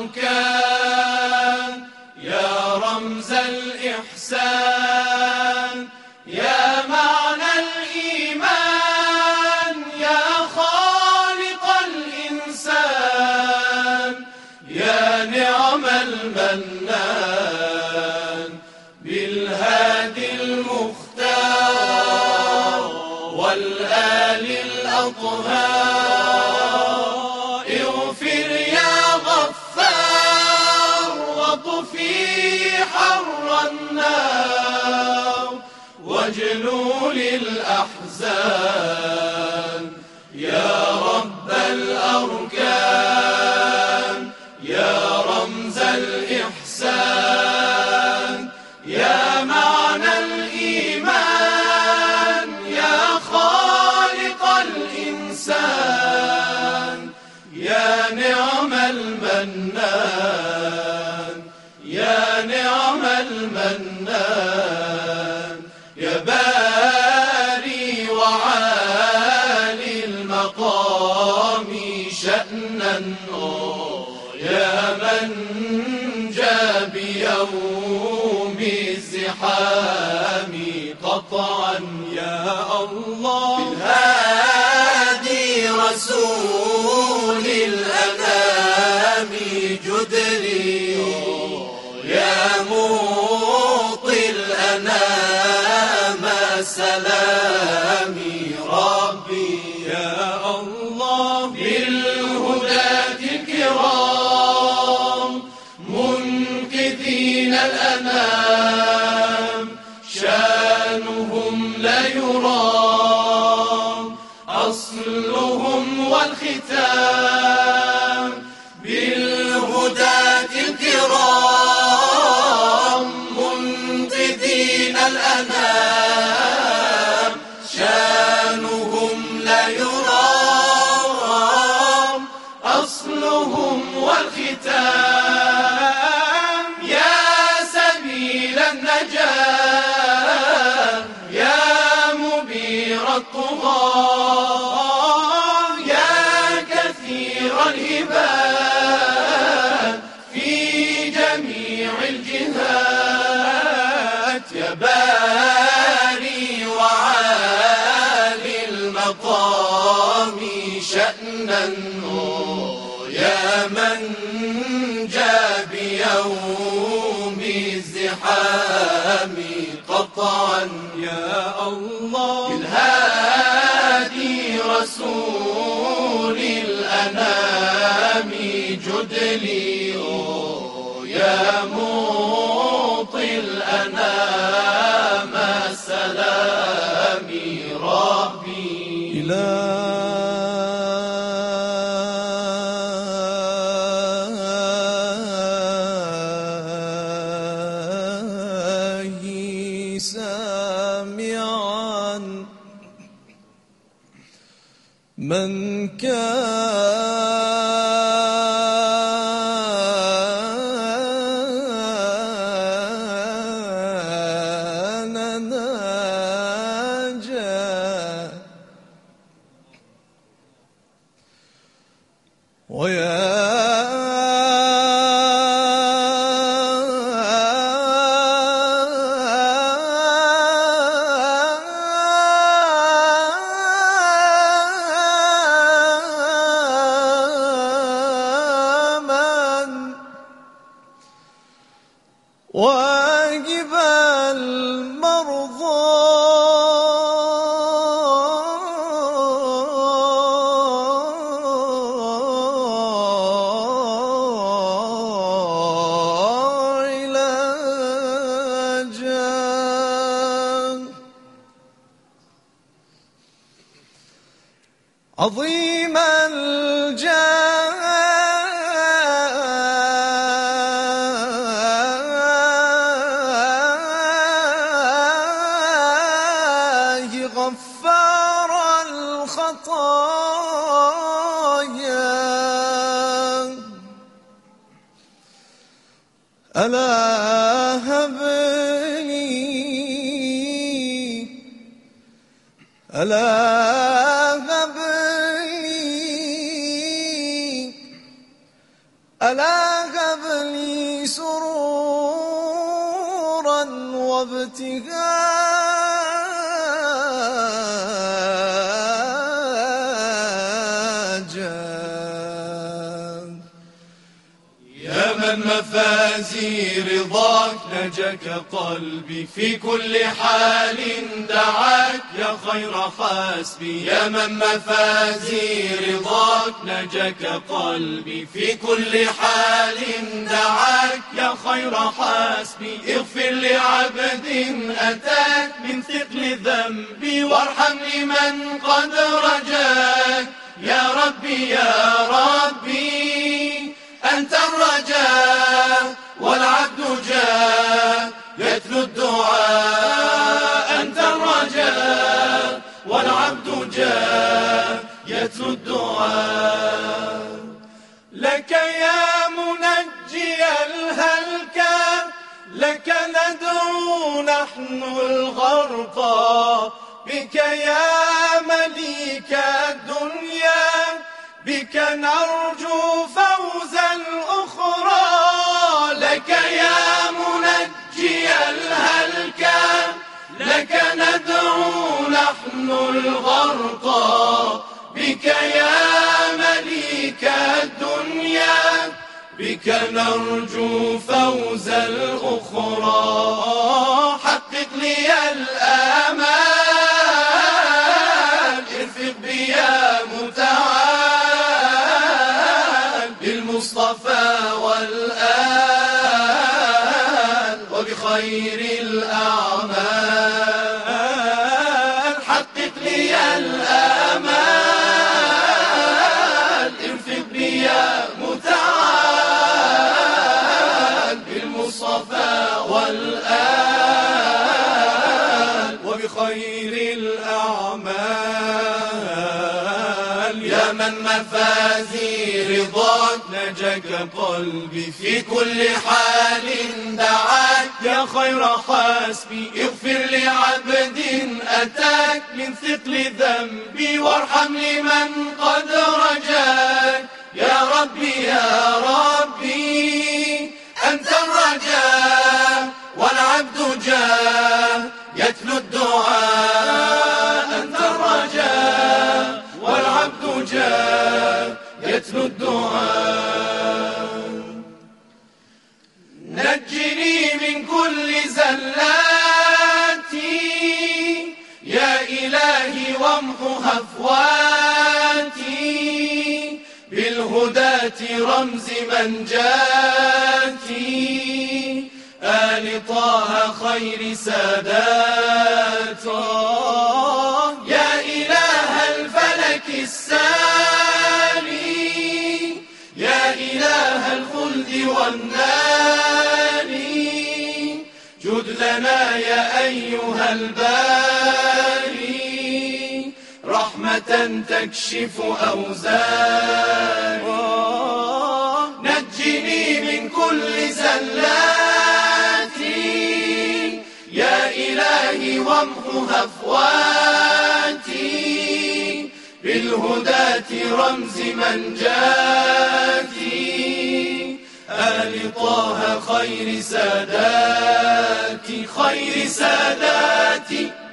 الأركان يا رمز الإحسان يا معنى الإيمان يا خالق الإنسان يا نعم المنان بالهادي المختار والآل الأطهار اغفر يا غفار واطفي حر النار واجلول الأحزان يا رب الأركان يا رمز الإحسان يا معنى الإيمان يا خالق الإنسان يا نعم المنان يا نعم المنان يا باري وعالي المقام شأنا يا من جاء بيوم الزحام قطعا يا الله بالهادي رسول الأنام جدري يا موطي الأنام سلامي ربي يا الله بالهداة الكرام منقذين الأنام شانهم لا يرام أصلهم والختام بالهداة الكرام منقذين الأنام شانهم لا يرام أصلهم والختام يا سبيل النجاة يا مبير الطغاة يا كثير الهبات في جميع الجهات يا باري وعالي المقام شأنا يا من جاء بيوم الزحام قطعا يا الله بالهادي رسول الأنام جدلي يا موطي الأنام سلامي ربي إلهي سامعا من كان ناجا واجب المرضى علاجا عظيم الجاه غفار الخطايا ألا هب لي ألا هب لي ألا هب لي سرورا وابتهاجا. يا من مفازي رضاك نجاك قلبي في كل حال دعاك يا خير حاسبي. يا من مفازي رضاك نجاك قلبي في كل حال دعاك يا خير حاسبي. اغفر لعبد أتاك من ثقل ذنبي وارحم لمن قد رجاك. يا ربي يا ربي أنت الرجاء والعبد جاء يتلو الدعاء. أنت الرجاء والعبد جاء يتلو الدعاء. لك يا منجي الهلكى لك ندعو نحن الغرقى. بك يا مليك الدنيا بك نرجو فوز الأخرى. لك يا منجي الهلكى لك ندعو نحن الغرقى. بك يا مليك الدنيا بك نرجو فوز الأخرى. حقق لي الآمال ارفق بي يا متعال بالمصطفى والآل وبخير الأعمال. حقق لي الآمال ارفق بي يا متعال بالمصطفى والآل وبخير الأعمال. يا من مفازي رضاك نجاك قلبي في كل حال دعاك يا خير حاسبي. اغفر لعبد أتاك من ثقل ذنبي وارحم لمن قد رجاك. يا ربي يا ربي أنت الرجاء والعبد جاء يتلو الدعاء. أنت الرجاء والعبد جاء يتلو الدعاء. نجني من كل زلاتي يا إلهي وامحو هفواتي بالهداة رمز منجاتي. آل طه خير ساداتي. يا إله الفلك الساري يا إله الخلد والنار جد لنا يا أيها الباري رحمة تكشف أوزاري. نجني من كل زلاتي يا إلهي وامحو هفواتي بالهداة رمز منجاتي. آل طه خير ساداتي خير ساداتي.